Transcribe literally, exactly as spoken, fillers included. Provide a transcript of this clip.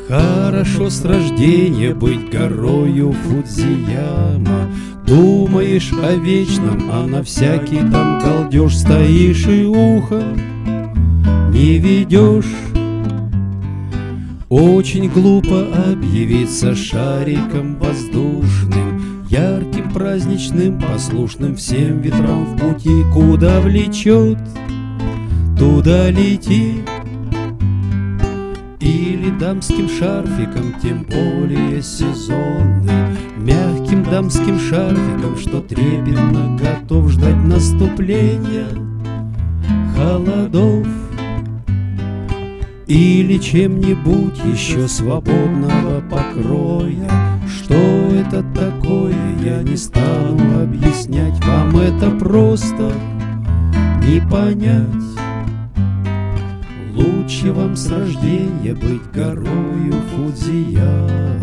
Хорошо с рождения быть горою Фудзияма. Думаешь о вечном, а на всякий там галдеж стоишь и ухом не ведешь. Очень глупо объявиться шариком воздушным, ярким, праздничным, послушным всем ветрам в пути. Куда влечет, туда лети. Или дамским шарфиком, тем более сезонным, мягким дамским шарфиком, что трепетно готов ждать наступления холодов. Или чем-нибудь еще свободного покроя. Что это такое, я не стану объяснять. Вам это просто не понять. Лучше вам с рождения быть горою Фудзияма.